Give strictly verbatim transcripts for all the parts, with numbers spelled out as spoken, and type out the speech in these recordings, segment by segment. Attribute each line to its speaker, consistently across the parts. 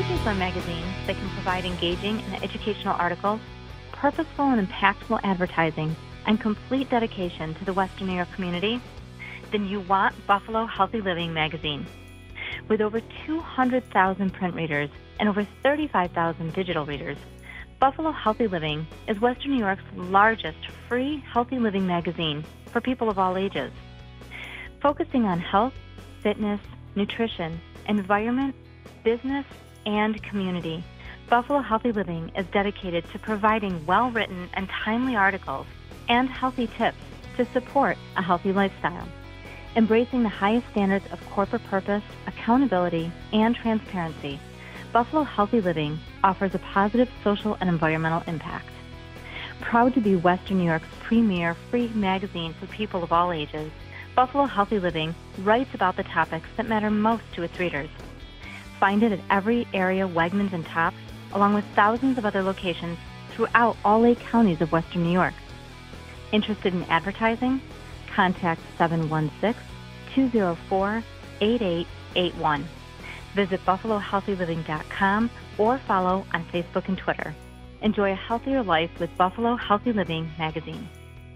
Speaker 1: Searching for a magazine that can provide engaging and educational articles, purposeful and impactful advertising, and complete dedication to the Western New York community? Then you want Buffalo Healthy Living magazine. With over two hundred thousand print readers and over thirty-five thousand digital readers, Buffalo Healthy Living is Western New York's largest free healthy living magazine for people of all ages. Focusing on health, fitness, nutrition, environment, business, and community, Buffalo Healthy Living is dedicated to providing well-written and timely articles and healthy tips to support a healthy lifestyle. Embracing the highest standards of corporate purpose, accountability, and transparency, Buffalo Healthy Living offers a positive social and environmental impact. Proud to be Western New York's premier free magazine for people of all ages, Buffalo Healthy Living writes about the topics that matter most to its readers. Find it at every area Wegmans and Tops, along with thousands of other locations throughout all eight counties of Western New York. Interested in advertising? Contact seven one six, two zero four, eight eight eight one. Visit buffalo healthy living dot com or follow on Facebook and Twitter. Enjoy a healthier life with Buffalo Healthy Living magazine.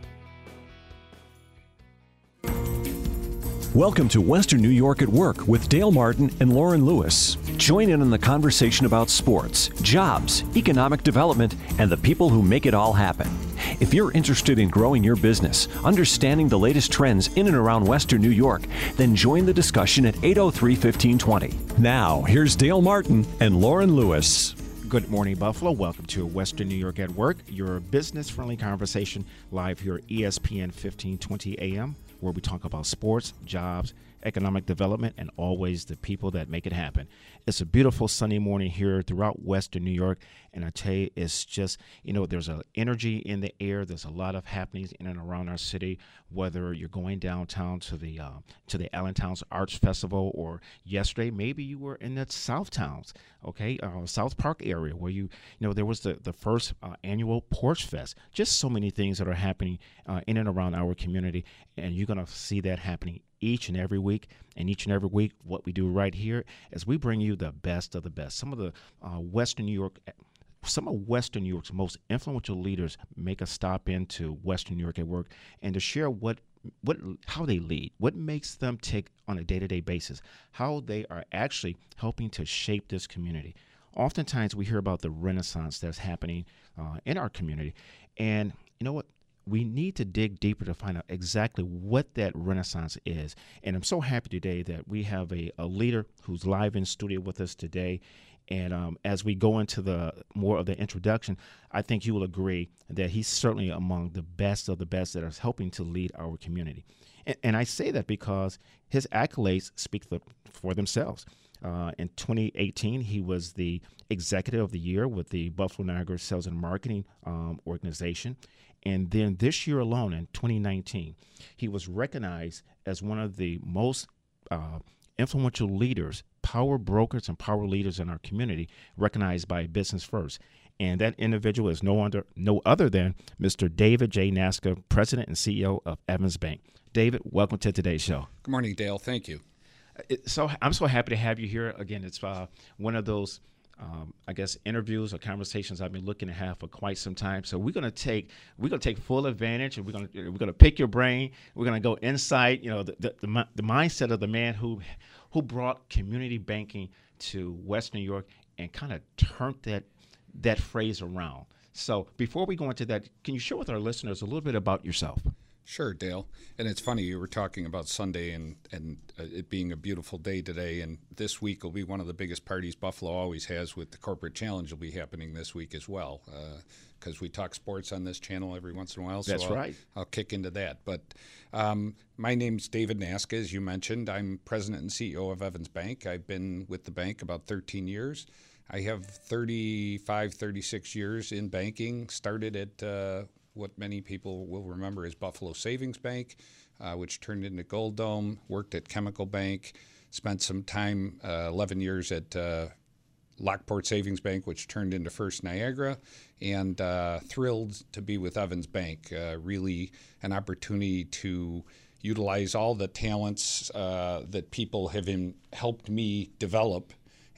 Speaker 2: Welcome to Western New York at Work with Dale Martin and Lauren Lewis. Join in on the conversation about sports, jobs, economic development, and the people who make it all happen. If you're interested in growing your business, understanding the latest trends in and around Western New York, then join the discussion at eight oh three, fifteen twenty. Now, here's Dale Martin and Lauren Lewis.
Speaker 3: Good morning, Buffalo. Welcome to Western New York at Work, your business-friendly conversation live here at E S P N fifteen twenty A M, where we talk about sports, jobs, economic development, and always the people that make it happen. It's a beautiful Sunday morning here throughout Western New York, and I tell you, it's just, you know, there's an energy in the air. There's a lot of happenings in and around our city, whether you're going downtown to the uh, to the Allentown's Arts Festival, or yesterday maybe you were in the South Towns, okay, uh, South Park area, where you, you know, there was the, the first uh, annual Porch Fest. Just so many things that are happening uh, in and around our community, and you're going to see that happening each and every week. And each and every week, what we do right here is we bring you the best of the best. Some of the uh, Western New York, some of Western New York's most influential leaders make a stop into Western New York at Work, and to share what, what, how they lead, what makes them tick on a day-to-day basis, how they are actually helping to shape this community. Oftentimes, we hear about the renaissance that's happening uh, in our community, and you know what? We need to dig deeper to find out exactly what that renaissance is. And I'm so happy today that we have a, a leader who's live in studio with us today. And um, as we go into the more of the introduction, I think you will agree that he's certainly among the best of the best that is helping to lead our community. And, and I say that because his accolades speak the, for themselves. Uh, in twenty eighteen, he was the Executive of the Year with the Buffalo Niagara Sales and Marketing um, Organization. And then this year alone, in twenty nineteen, he was recognized as one of the most uh, influential leaders, power brokers and power leaders in our community, recognized by Business First. And that individual is no, under, no other than Mister David J. Nasca, President and C E O of Evans Bank. David, welcome to today's show.
Speaker 4: Good morning, Dale. Thank you.
Speaker 3: It, so I'm so happy to have you here. Again, it's uh, one of those Um, I guess interviews or conversations I've been looking to have for quite some time. So we're gonna take we're gonna take full advantage, and we're gonna we're gonna pick your brain. We're gonna go inside, you know, the the, the the mindset of the man who who brought community banking to West New York and kind of turned that that phrase around. So before we go into that, can you share with our listeners a little bit about yourself?
Speaker 4: Sure, Dale. And it's funny, you were talking about Sunday and, and uh, it being a beautiful day today, and this week will be one of the biggest parties Buffalo always has with the Corporate Challenge will be happening this week as well, because uh, we talk sports on this channel every once in a while. So
Speaker 3: That's
Speaker 4: I'll,
Speaker 3: right.
Speaker 4: I'll kick into that. But um, my name's David Nasca, as you mentioned. I'm President and C E O of Evans Bank. I've been with the bank about thirteen years. I have thirty-five, thirty-six years in banking, started at uh, what many people will remember as Buffalo Savings Bank, uh, which turned into Gold Dome, worked at Chemical Bank, spent some time, uh, eleven years at uh, Lockport Savings Bank, which turned into First Niagara, and uh, thrilled to be with Evans Bank. Uh, really an opportunity to utilize all the talents uh, that people have in, helped me develop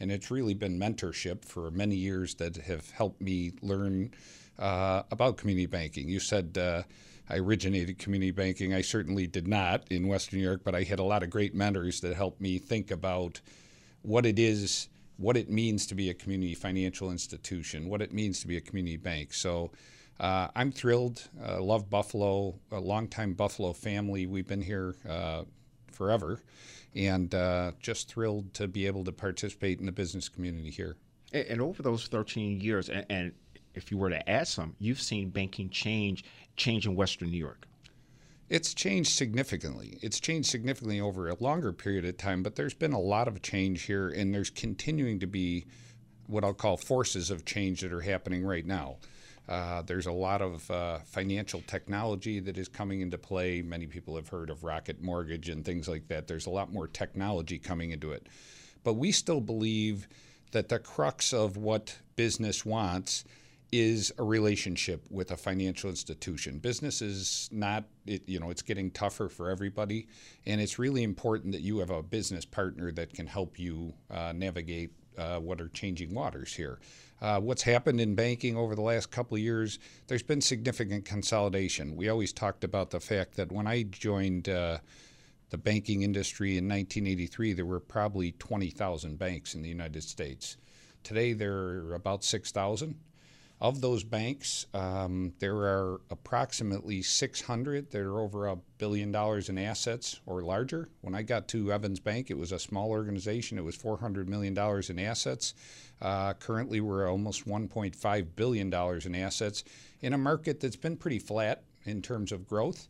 Speaker 4: And it's really been mentorship for many years that have helped me learn uh, about community banking. You said uh, I originated community banking. I certainly did not in Western New York, but I had a lot of great mentors that helped me think about what it is, what it means to be a community financial institution, what it means to be a community bank. So uh, I'm thrilled. Uh, love Buffalo, a longtime Buffalo family. We've been here uh, forever, and uh, just thrilled to be able to participate in the business community here.
Speaker 3: And, and over those thirteen years, and, and if you were to add some, you've seen banking change, change in Western New York.
Speaker 4: It's changed significantly. It's changed significantly over a longer period of time, but there's been a lot of change here, and there's continuing to be what I'll call forces of change that are happening right now. Uh, there's a lot of uh, financial technology that is coming into play. Many people have heard of Rocket Mortgage and things like that. There's a lot more technology coming into it. But we still believe that the crux of what business wants is a relationship with a financial institution. Business is not, it, you know, it's getting tougher for everybody, and it's really important that you have a business partner that can help you uh, navigate uh, what are changing waters here. Uh, what's happened in banking over the last couple of years, there's been significant consolidation. We always talked about the fact that when I joined uh, the banking industry in nineteen eighty-three, there were probably twenty thousand banks in the United States. Today, there are about six thousand. Of those banks, um, there are approximately six hundred that are over a billion dollars in assets or larger. When I got to Evans Bank, it was a small organization. It was four hundred million dollars in assets. Uh, currently, we're almost one point five billion dollars in assets in a market that's been pretty flat in terms of growth.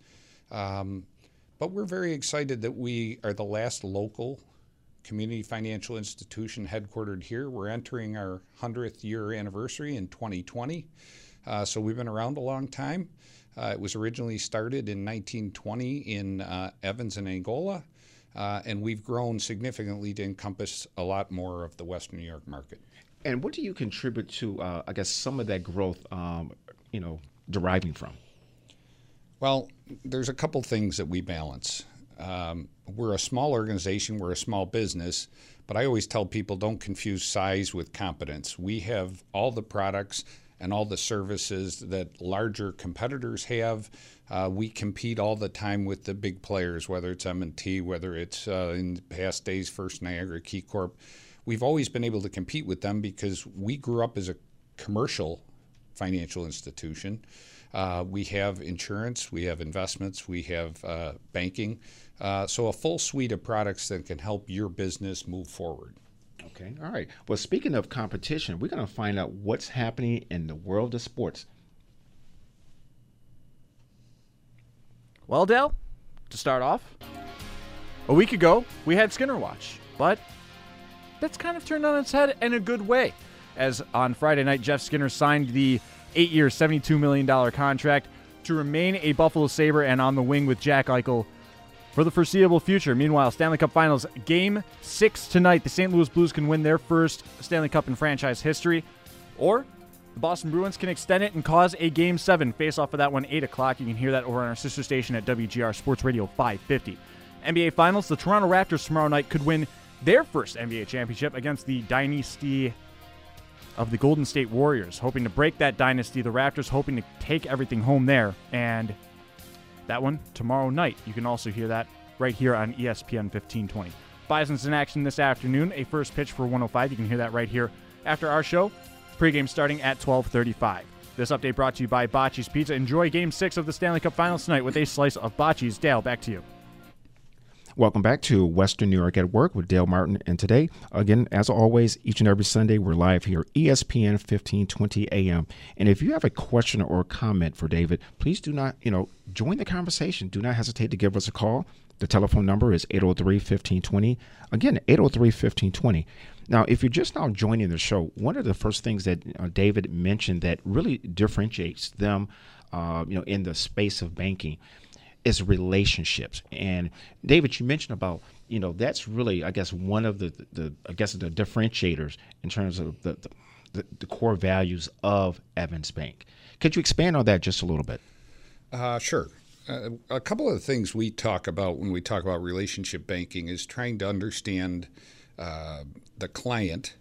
Speaker 4: Um, but we're very excited that we are the last local community financial institution headquartered here. We're entering our hundredth year anniversary in twenty twenty. Uh, so we've been around a long time. Uh, it was originally started in nineteen twenty in uh, Evans and Angola, uh, and we've grown significantly to encompass a lot more of the Western New York market.
Speaker 3: And what do you contribute to, uh, I guess, some of that growth, um, you know, deriving from?
Speaker 4: Well, there's a couple things that we balance. Um, we're a small organization, we're a small business, but I always tell people don't confuse size with competence. We have all the products and all the services that larger competitors have. Uh, we compete all the time with the big players, whether it's M and T, whether it's uh, in past days First Niagara, KeyCorp. We've always been able to compete with them because we grew up as a commercial financial institution. Uh, we have insurance, we have investments, we have uh, banking. Uh, so a full suite of products that can help your business move forward.
Speaker 3: Okay, all right. Well, speaking of competition, we're going to find out what's happening in the world of sports.
Speaker 5: Well, Dale, to start off, a week ago, we had Skinner Watch, but that's kind of turned on its head in a good way, as on Friday night, Jeff Skinner signed the eight-year, seventy-two million dollars contract to remain a Buffalo Sabre and on the wing with Jack Eichel for the foreseeable future. Meanwhile, Stanley Cup Finals Game six tonight. The Saint Louis Blues can win their first Stanley Cup in franchise history, or the Boston Bruins can extend it and cause a Game seven. Face off for that one, eight o'clock. You can hear that over on our sister station at W G R Sports Radio five fifty. N B A Finals, the Toronto Raptors tomorrow night could win their first N B A championship against the dynasty of the Golden State Warriors. Hoping to break that dynasty, the Raptors hoping to take everything home there. And that one tomorrow night. You can also hear that right here on E S P N fifteen twenty. Bison's in action this afternoon. A first pitch for one oh five. You can hear that right here after our show. Pregame starting at twelve thirty-five. This update brought to you by Bocce's Pizza. Enjoy Game six of the Stanley Cup Finals tonight with a slice of Bocce's. Dale, back to you.
Speaker 3: Welcome back to Western New York at Work with Dale Martin. And today, again, as always, each and every Sunday, we're live here, E S P N fifteen twenty A M. And if you have a question or a comment for David, please do not, you know, join the conversation. Do not hesitate to give us a call. The telephone number is eight oh three, fifteen twenty. Again, eight oh three, fifteen twenty. Now, if you're just now joining the show, one of the first things that uh, David mentioned that really differentiates them, uh, you know, in the space of banking is relationships. And David, you mentioned about, you know, that's really, I guess, one of the, the, the I guess, the differentiators in terms of the, the, the core values of Evans Bank. Could you expand on that just a little bit?
Speaker 4: Uh, sure. Uh, a couple of the things we talk about when we talk about relationship banking is trying to understand uh, the client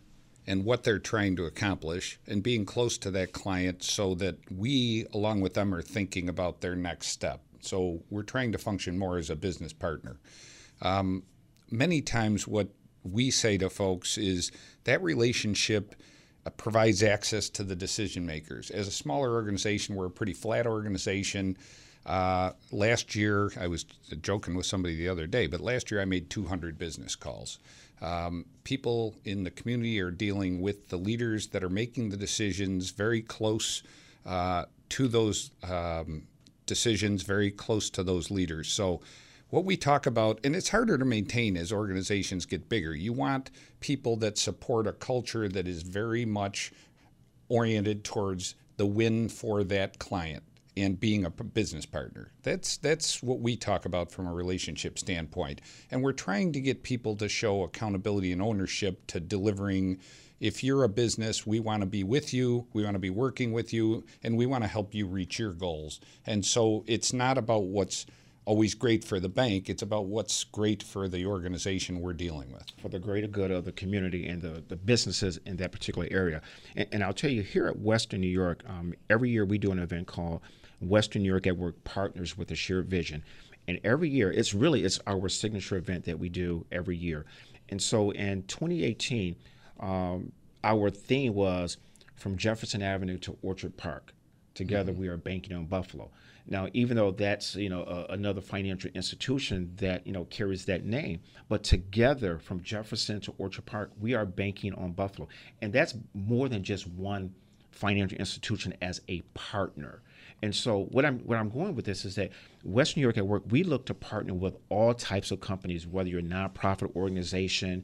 Speaker 4: and what they're trying to accomplish, and being close to that client so that we, along with them, are thinking about their next step. So we're trying to function more as a business partner. Um, many times what we say to folks is that relationship uh, provides access to the decision makers. As a smaller organization, we're a pretty flat organization. Uh, last year, I was joking with somebody the other day, but last year I made two hundred business calls. Um, people in the community are dealing with the leaders that are making the decisions, very close uh, to those um, decisions, very close to those leaders. So what we talk about, and it's harder to maintain as organizations get bigger, you want people that support a culture that is very much oriented towards the win for that client and being a business partner. That's that's what we talk about from a relationship standpoint. And we're trying to get people to show accountability and ownership to delivering. If you're a business, we want to be with you, we want to be working with you, and we want to help you reach your goals. And so it's not about what's always great for the bank, it's about what's great for the organization we're dealing with.
Speaker 3: For the greater good of the community and the, the businesses in that particular area. And, and I'll tell you, here at Western New York, um, every year we do an event called Western New York at Work Partners with a Shared Vision. And every year, it's really, it's our signature event that we do every year. And so in twenty eighteen, um, our theme was from Jefferson Avenue to Orchard Park. Together, mm-hmm. we are banking on Buffalo. Now, even though that's, you know, uh, another financial institution that, you know, carries that name, but together from Jefferson to Orchard Park, we are banking on Buffalo. And that's more than just one financial institution as a partner. And so what I'm what I'm going with this is that Western New York at Work, we look to partner with all types of companies, whether you're a nonprofit organization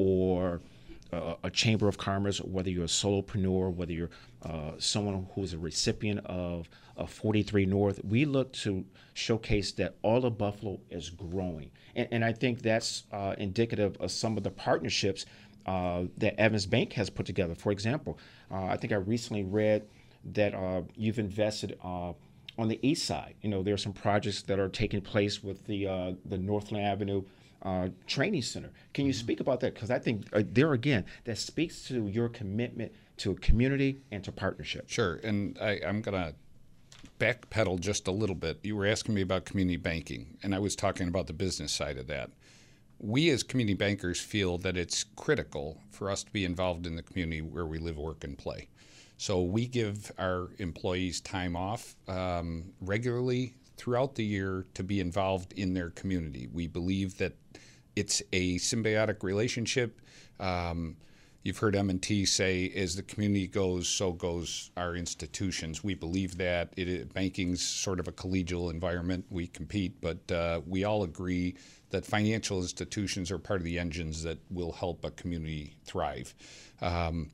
Speaker 3: or uh, a chamber of commerce, whether you're a solopreneur, whether you're uh, someone who's a recipient of, of forty-three North. We look to showcase that all of Buffalo is growing. And, and I think that's uh, indicative of some of the partnerships uh, that Evans Bank has put together. For example, uh, I think I recently read that uh, you've invested uh, on the east side. You know, there are some projects that are taking place with the uh, the Northland Avenue uh, Training Center. Can you mm-hmm. speak about that? Because I think uh, there again, that speaks to your commitment to a community and to partnership.
Speaker 4: Sure, and I, I'm going to backpedal just a little bit. You were asking me about community banking, and I was talking about the business side of that. We as community bankers feel that it's critical for us to be involved in the community where we live, work, and play. So we give our employees time off um, regularly throughout the year to be involved in their community. We believe that it's a symbiotic relationship. Um, you've heard M and T say, as the community goes, so goes our institutions. We believe that. It, banking's sort of a collegial environment. We compete, but uh, we all agree that financial institutions are part of the engines that will help a community thrive. Um,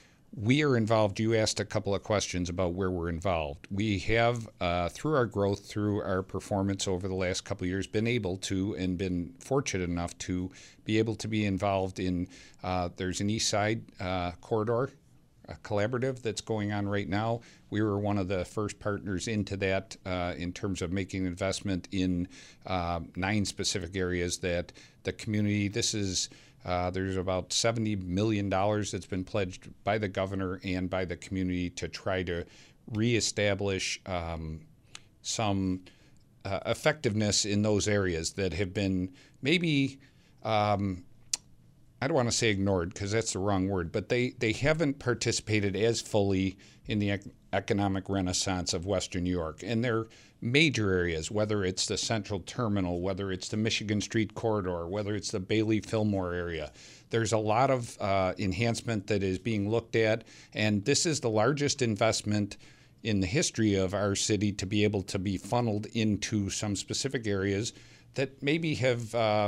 Speaker 4: We are involved. You asked a couple of questions about where we're involved. We have, uh, through our growth, through our performance over the last couple of years, been able to and been fortunate enough to be able to be involved in, uh, there's an East Side uh, corridor a collaborative that's going on right now. We were one of the first partners into that uh, in terms of making investment in uh, nine specific areas that the community, this is Uh, there's about seventy million dollars that's been pledged by the governor and by the community to try to reestablish um, some uh, effectiveness in those areas that have been maybe, um, I don't want to say ignored because that's the wrong word, but they, they haven't participated as fully in the ec- economic renaissance of Western New York. And they're major areas, whether it's the Central Terminal, whether it's the Michigan Street Corridor, whether it's the Bailey-Fillmore area. There's a lot of uh, enhancement that is being looked at, and this is the largest investment in the history of our city to be able to be funneled into some specific areas that maybe have uh,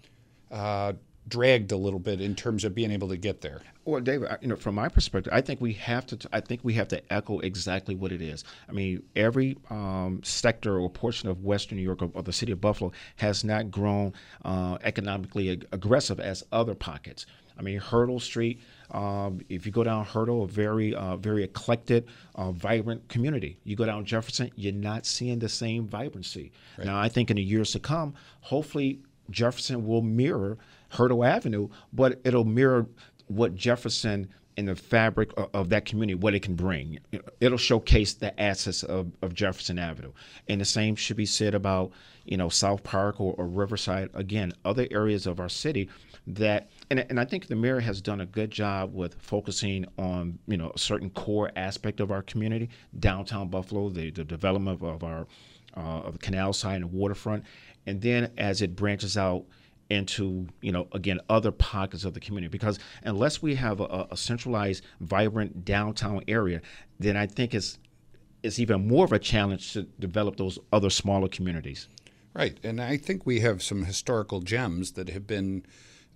Speaker 4: uh, dragged a little bit in terms of being able to get there.
Speaker 3: Well, David, you know, from my perspective, I think we have to. I think we have to echo exactly what it is. I mean, every um, sector or portion of Western New York or, or the city of Buffalo has not grown uh, economically ag- aggressive as other pockets. I mean, Hurdle Street. Um, if you go down Hurdle, a very, uh, very eclectic, uh, vibrant community. You go down Jefferson, you're not seeing the same vibrancy. Right. Now, I think in the years to come, hopefully Jefferson will mirror Hurdle Avenue, but it'll mirror what Jefferson in the fabric of, of that community, what it can bring. It'll showcase the assets of, of Jefferson Avenue. And the same should be said about, you know, South Park or, or Riverside. Again, other areas of our city that, and, and I think the mayor has done a good job with focusing on, you know, a certain core aspect of our community, downtown Buffalo, the, the development of our uh, of the canal side and waterfront. And then as it branches out into, you know, again, other pockets of the community. Because unless we have a, a centralized, vibrant downtown area, then I think it's it's even more of a challenge to develop those other smaller communities.
Speaker 4: Right, and I think we have some historical gems that have been,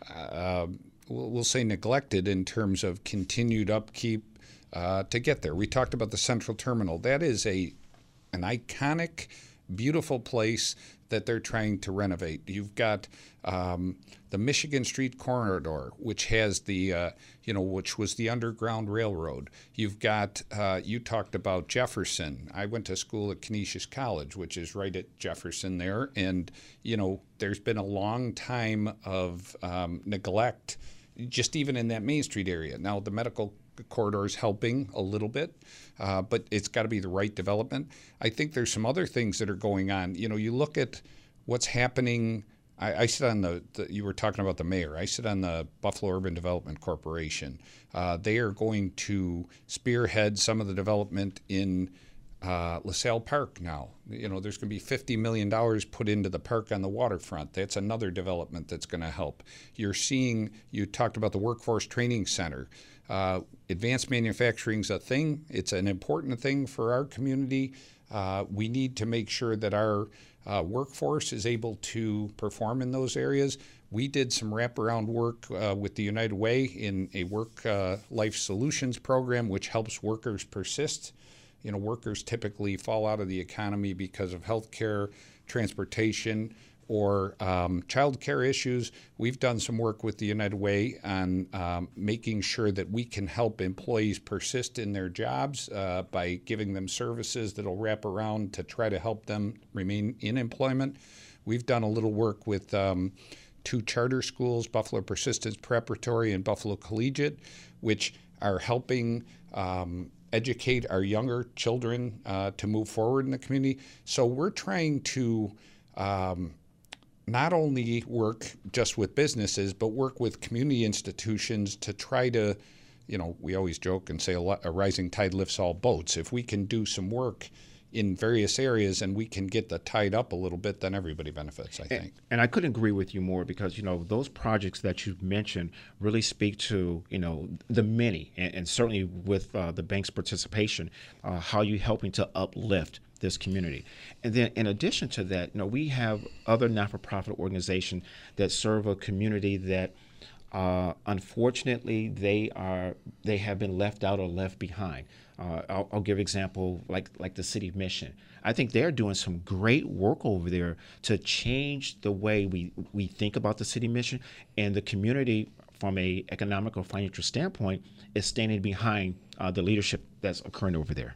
Speaker 4: uh, we'll, we'll say, neglected in terms of continued upkeep uh, to get there. We talked about the Central Terminal. That is a an iconic, beautiful place that they're trying to renovate. You've got um, the Michigan Street Corridor, which has the, uh, you know, which was the Underground Railroad. You've got, uh, you talked about Jefferson. I went to school at Canisius College, which is right at Jefferson there. And, you know, there's been a long time of um, neglect, just even in that Main Street area. Now, the medical corridor is helping a little bit, uh, but it's got to be the right development. I think there's some other things that are going on. You know, you look at what's happening. I, I sit on the, the, you were talking about the mayor. I sit on the Buffalo Urban Development Corporation. Uh, they are going to spearhead some of the development in uh, LaSalle Park now. You know, there's going to be fifty million dollars put into the park on the waterfront. That's another development that's going to help. You're seeing, you talked about the Workforce Training Center. Uh, advanced manufacturing is a thing. It's an important thing for our community. Uh, we need to make sure that our uh, workforce is able to perform in those areas. We did some wraparound work uh, with the United Way in a work uh, life solutions program, which helps workers persist. You know, workers typically fall out of the economy because of health care, transportation, or um, child care issues. We've done some work with the United Way on um, making sure that we can help employees persist in their jobs uh, by giving them services that'll wrap around to try to help them remain in employment. We've done a little work with um, two charter schools, Buffalo Persistence Preparatory and Buffalo Collegiate, which are helping um, educate our younger children uh, to move forward in the community. So we're trying to um, not only work just with businesses, but work with community institutions to try to, you know, we always joke and say a, a rising tide lifts all boats. If we can do some work in various areas and we can get the tide up a little bit, then everybody benefits, I think.
Speaker 3: And, and I couldn't agree with you more because, you know, those projects that you've mentioned really speak to, you know, the many, and, and certainly with uh, the bank's participation, uh, how you're helping to uplift this community. And then in addition to that, you know, we have other not-for-profit organizations that serve a community that uh, unfortunately they are they have been left out or left behind. Uh, I'll, I'll give an example like like the City Mission. I think they're doing some great work over there to change the way we, we think about the City Mission, and the community from a economic or financial standpoint is standing behind uh, the leadership that's occurring over there.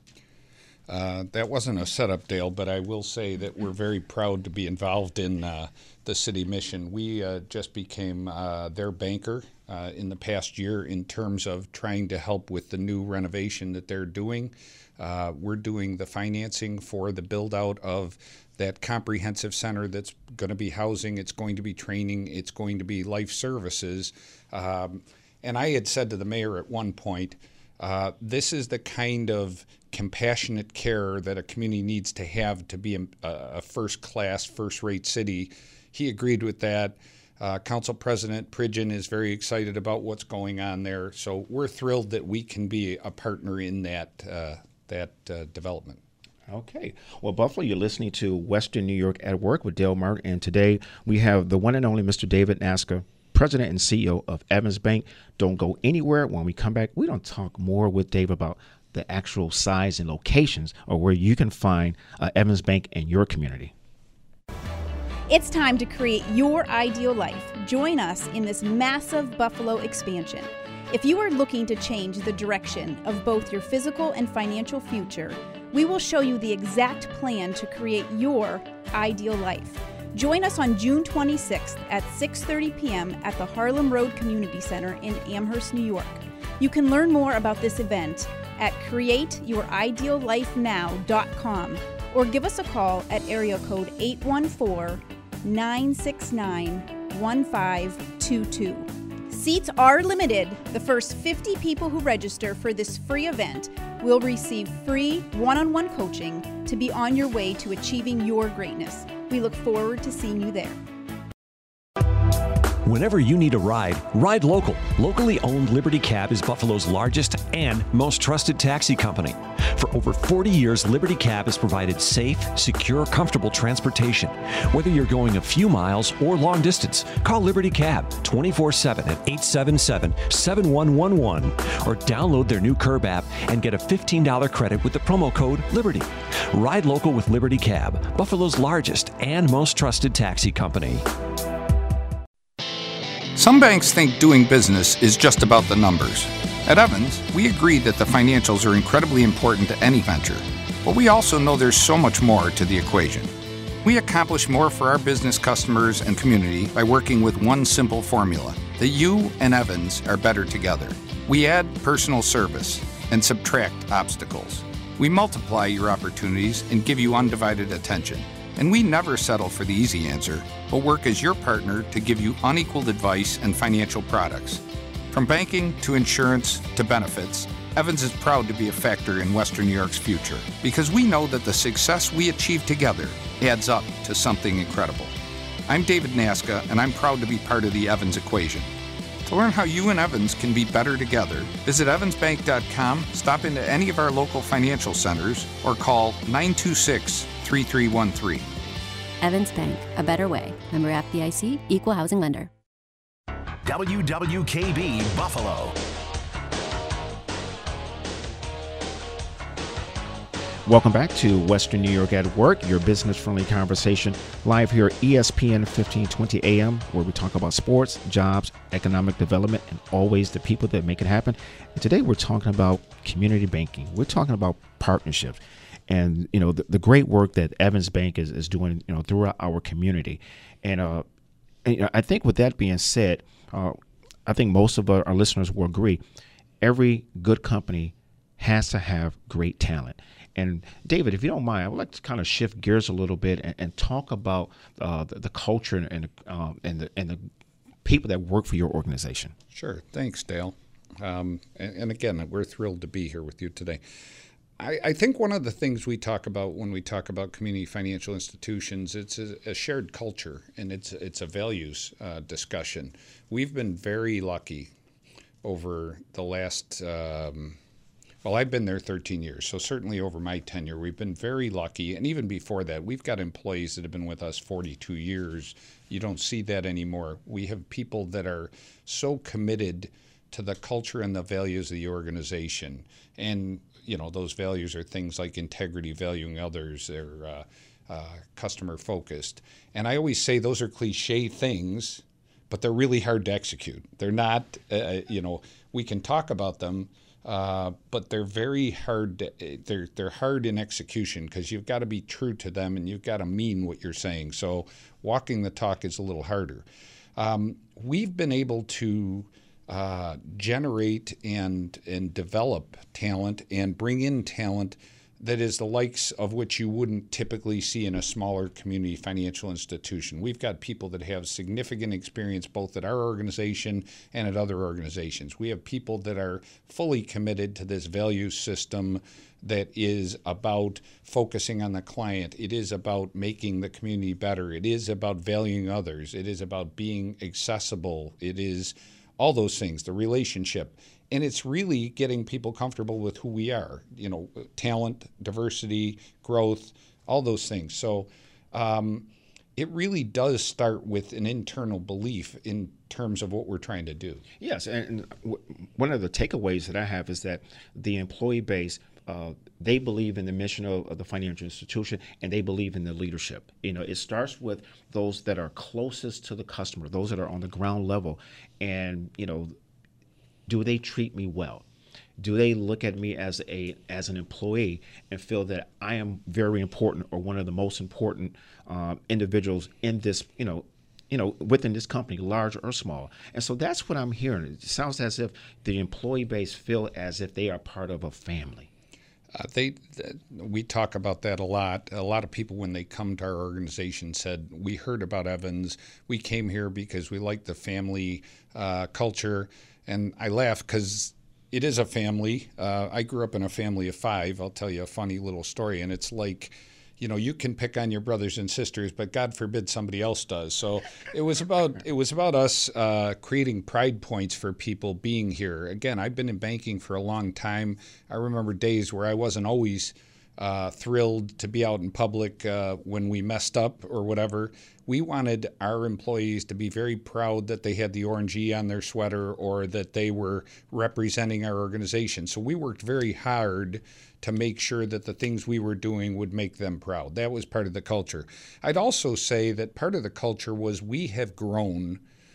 Speaker 4: Uh, that wasn't a setup, Dale, but I will say that we're very proud to be involved in uh, the City Mission. We uh, just became uh, their banker uh, in the past year in terms of trying to help with the new renovation that they're doing. Uh, we're doing the financing for the build-out of that comprehensive center that's going to be housing, it's going to be training, it's going to be life services. Um, and I had said to the mayor at one point, uh, this is the kind of compassionate care that a community needs to have to be a, a first-class, first-rate city. He agreed with that. Uh, Council President Pridgeon is very excited about what's going on there. So we're thrilled that we can be a partner in that uh, that uh, development.
Speaker 3: Okay. Well, Buffalo, you're listening to Western New York at Work with Dale Martin, and today we have the one and only Mister David Nasca, President and C E O of Evans Bank. Don't go anywhere. When we come back, we're going to talk more with Dave about the actual size and locations or where you can find uh, Evans Bank in your community.
Speaker 6: It's time to create your ideal life. Join us in this massive Buffalo expansion. If you are looking to change the direction of both your physical and financial future, we will show you the exact plan to create your ideal life. Join us on June twenty-sixth at six thirty p.m. at the Harlem Road Community Center in Amherst, New York. You can learn more about this event at create your ideal life now dot com or give us a call at area code eight one four, nine six nine, one five two two. Seats are limited. The first fifty people who register for this free event will receive free one-on-one coaching to be on your way to achieving your greatness. We look forward to seeing you there.
Speaker 2: Whenever you need a ride, ride local. Locally owned Liberty Cab is Buffalo's largest and most trusted taxi company. For over forty years, Liberty Cab has provided safe, secure, comfortable transportation. Whether you're going a few miles or long distance, call Liberty Cab twenty-four seven at eight seven seven, seven one one one or download their new Curb app and get a fifteen dollars credit with the promo code LIBERTY. Ride local with Liberty Cab, Buffalo's largest and most trusted taxi company.
Speaker 4: Some banks think doing business is just about the numbers. At Evans, we agree that the financials are incredibly important to any venture, but we also know there's so much more to the equation. We accomplish more for our business customers and community by working with one simple formula, that you and Evans are better together. We add personal service and subtract obstacles. We multiply your opportunities and give you undivided attention. And we never settle for the easy answer, but work as your partner to give you unequaled advice and financial products. From banking to insurance to benefits, Evans is proud to be a factor in Western New York's future because we know that the success we achieve together adds up to something incredible. I'm David Nasca, and I'm proud to be part of the Evans equation. To learn how you and Evans can be better together, visit evans bank dot com, stop into any of our local financial centers, or call nine two six, three three one three.
Speaker 7: Evans Bank, a better way. Member F D I C, Equal Housing Lender.
Speaker 8: W W K B Buffalo.
Speaker 3: Welcome back to Western New York at Work, your business-friendly conversation live here at E S P N fifteen twenty A M, where we talk about sports, jobs, economic development, and always the people that make it happen. And today we're talking about community banking. We're talking about partnerships and, you know, the, the great work that Evans Bank is, is doing, you know, throughout our community. And, uh, and you know, I think with that being said, uh, I think most of our, our listeners will agree, every good company has to have great talent. And David, if you don't mind, I would like to kind of shift gears a little bit and, and talk about uh, the, the culture and and, um, and the and the people that work for your organization.
Speaker 4: Sure. Thanks, Dale. Um, and, and again, we're thrilled to be here with you today. I, I think one of the things we talk about when we talk about community financial institutions, it's a, a shared culture, and it's it's a values uh, discussion. We've been very lucky over the last. Um, Well, I've been there thirteen years, so certainly over my tenure, we've been very lucky. And even before that, we've got employees that have been with us forty-two years. You don't see that anymore. We have people that are so committed to the culture and the values of the organization. And, you know, those values are things like integrity, valuing others, they're uh, uh, customer focused. And I always say those are cliche things, but they're really hard to execute. They're not, uh, you know, we can talk about them, Uh, but they're very hard. To, they're they're hard in execution because you've got to be true to them and you've got to mean what you're saying. So walking the talk is a little harder. Um, we've been able to uh, generate and and develop talent and bring in talent that is the likes of which you wouldn't typically see in a smaller community financial institution. We've got people that have significant experience both at our organization and at other organizations. We have people that are fully committed to this value system that is about focusing on the client. It is about making the community better. It is about valuing others. It is about being accessible. It is all those things, the relationship. And it's really getting people comfortable with who we are, you know, talent, diversity, growth, all those things. So um, it really does start with an internal belief in terms of what we're trying to do.
Speaker 3: Yes, and w- one of the takeaways that I have is that the employee base, uh, they believe in the mission of, of the financial institution, and they believe in the leadership. You know, it starts with those that are closest to the customer, those that are on the ground level, and, you know, do they treat me well? Do they look at me as a as an employee and feel that I am very important or one of the most important uh, individuals in this, you know, you know, within this company, large or small. And so that's what I'm hearing. It sounds as if the employee base feel as if they are part of a family.
Speaker 4: Uh, they, th- we talk about that a lot. A lot of people, when they come to our organization, said, we heard about Evans. We came here because we like the family uh, culture. And I laugh because it is a family. Uh, I grew up in a family of five. I'll tell you a funny little story. And it's like, you know, you can pick on your brothers and sisters, but God forbid somebody else does. So it was about it was about us uh, creating pride points for people being here. Again, I've been in banking for a long time. I remember days where I wasn't always uh, thrilled to be out in public uh, when we messed up or whatever. We wanted our employees to be very proud that they had the orange E on their sweater or that they were representing our organization. So we worked very hard to make sure that the things we were doing would make them proud. That was part of the culture. I'd also say that part of the culture was we have grown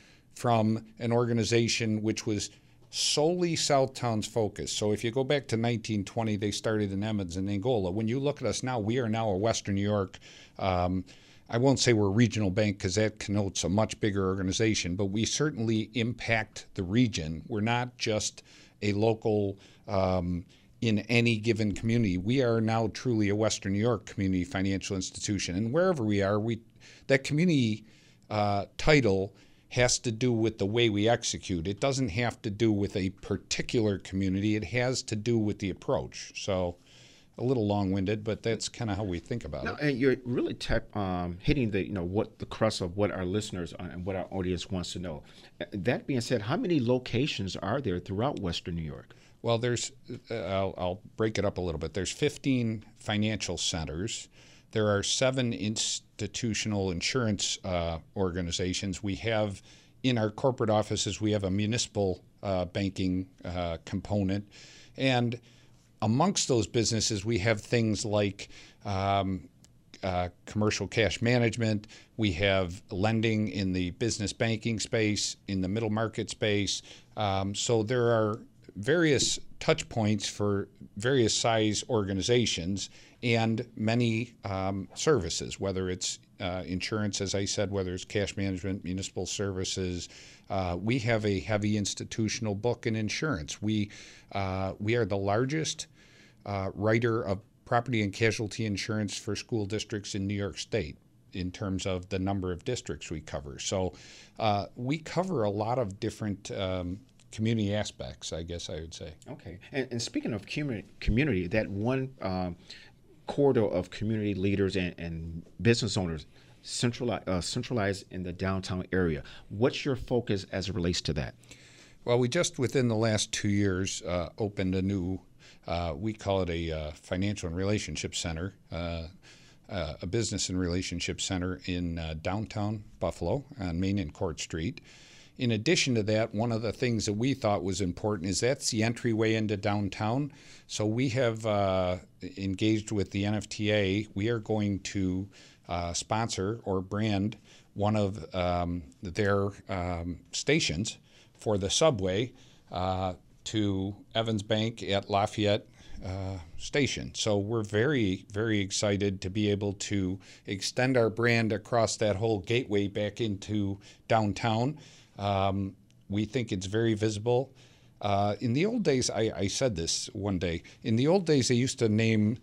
Speaker 4: from an organization which was solely Southtowns focused. So if you go back to nineteen twenty, they started in Emmons and Angola. When you look at us now, we are now a Western New York, um, I won't say we're a regional bank because that connotes a much bigger organization, but we certainly impact the region. We're not just a local um, in any given community. We are now truly a Western New York community financial institution. And wherever we are, we that community uh, title has to do with the way we execute. It doesn't have to do with a particular community. It has to do with the approach. So a little long-winded, but that's kind of how we think about
Speaker 3: no,
Speaker 4: it.
Speaker 3: And you're really tap, um, hitting the, you know, what the crux of what our listeners and what our audience wants to know. That being said, how many locations are there throughout Western New York?
Speaker 4: Well, there's, uh, I'll, I'll break it up a little bit. There's fifteen financial centers. There are seven institutional insurance uh, organizations. We have, in our corporate offices, we have a municipal uh, banking uh, component. And amongst those businesses, we have things like um, uh, commercial cash management. We have lending in the business banking space, in the middle market space. Um, so there are various touch points for various size organizations and many um, services, whether it's uh, insurance, as I said, whether it's cash management, municipal services. Uh, we have a heavy institutional book in insurance. We uh, we are the largest uh, writer of property and casualty insurance for school districts in New York State in terms of the number of districts we cover. So uh, we cover a lot of different um, community aspects, I guess I would say.
Speaker 3: Okay. And, and speaking of community, community, that one um, corridor of community leaders and, and business owners centralized, uh, centralized in the downtown area. What's your focus as it relates to that?
Speaker 4: Well, we just within the last two years uh, opened a new, uh, we call it a uh, financial and relationship center, uh, uh, a business and relationship center in uh, downtown Buffalo on Main and Court Street. In addition to that, one of the things that we thought was important is that's the entryway into downtown. So we have uh, engaged with the N F T A. We are going to uh, sponsor or brand one of um, their um, stations for the subway uh, to Evans Bank at Lafayette uh, Station. So we're very, very excited to be able to extend our brand across that whole gateway back into downtown. Um, we think it's very visible. Uh, in the old days, I, I said this one day, in the old days they used to name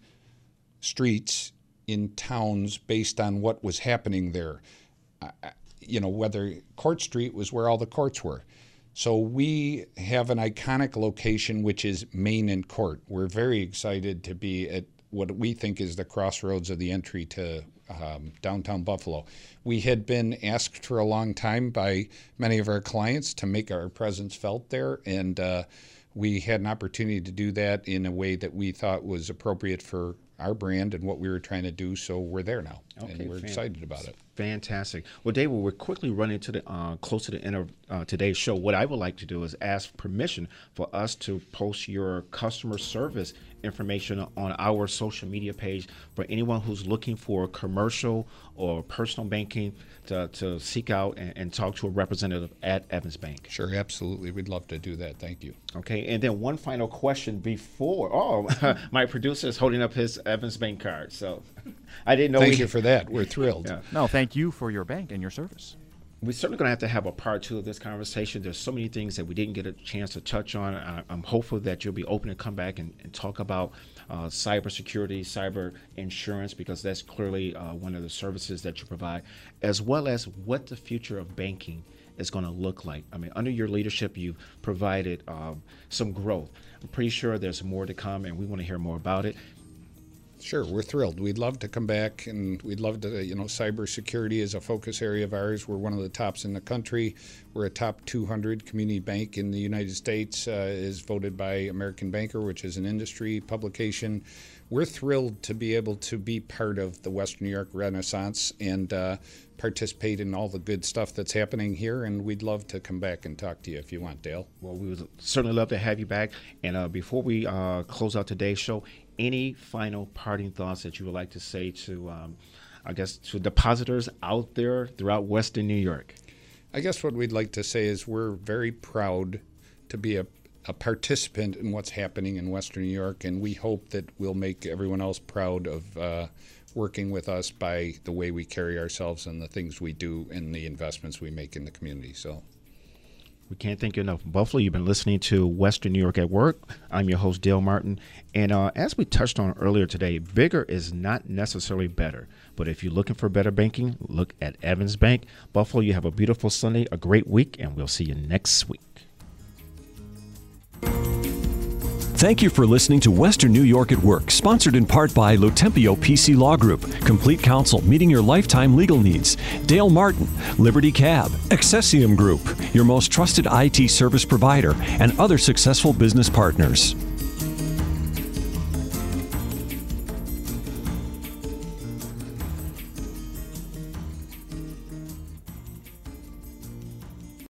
Speaker 4: streets in towns based on what was happening there. Uh, you know, whether Court Street was where all the courts were. So we have an iconic location, which is Main and Court. We're very excited to be at what we think is the crossroads of the entry to um, downtown Buffalo. We had been asked for a long time by many of our clients to make our presence felt there, and uh, we had an opportunity to do that in a way that we thought was appropriate for our brand and what we were trying to do, so we're there now, okay, and we're fan- excited about it.
Speaker 3: Fantastic. Well, David, we're quickly running to the uh, close to the end of uh, today's show. What I would like to do is ask permission for us to post your customer service information on our social media page for anyone who's looking for commercial or personal banking to, to seek out and, and talk to a representative at Evans Bank.
Speaker 4: Sure, absolutely. We'd love to do that. Thank you.
Speaker 3: Okay, and then one final question before. Oh, my producer is holding up his Evans Bank card, so I didn't know.
Speaker 4: Thank
Speaker 3: we,
Speaker 4: you for that. We're thrilled.
Speaker 5: Yeah. No, thank you for your bank and your service.
Speaker 3: We're certainly going to have to have a part two of this conversation. There's so many things that we didn't get a chance to touch on. I, I'm hopeful that you'll be open to come back and, and talk about uh, cybersecurity, cyber insurance, because that's clearly uh, one of the services that you provide, as well as what the future of banking is going to look like. I mean, under your leadership, you've provided um, some growth. I'm pretty sure there's more to come, and we want to hear more about it.
Speaker 4: Sure, we're thrilled. We'd love to come back, and we'd love to, you know, cybersecurity is a focus area of ours. We're one of the tops in the country. We're a top two hundred community bank in the United States, uh, is voted by American Banker, which is an industry publication. We're thrilled to be able to be part of the Western New York Renaissance and uh, participate in all the good stuff that's happening here, and we'd love to come back and talk to you if you want, Dale.
Speaker 3: Well, we would certainly love to have you back. And uh, before we uh, close out today's show, any final parting thoughts that you would like to say to, um, I guess, to depositors out there throughout Western New York?
Speaker 4: I guess what we'd like to say is we're very proud to be a, a participant in what's happening in Western New York, and we hope that we'll make everyone else proud of uh, working with us by the way we carry ourselves and the things we do and the investments we make in the community. So.
Speaker 3: We can't thank you enough. Buffalo, you've been listening to Western New York at Work. I'm your host, Dale Martin. And uh, as we touched on earlier today, bigger is not necessarily better. But if you're looking for better banking, look at Evans Bank. Buffalo, you have a beautiful Sunday, a great week, and we'll see you next week.
Speaker 2: Thank you for listening to Western New York at Work, sponsored in part by Lotempio P C Law Group, Complete Counsel, meeting your lifetime legal needs, Dale Martin, Liberty Cab, Accessium Group, your most trusted I T service provider, and other successful business partners.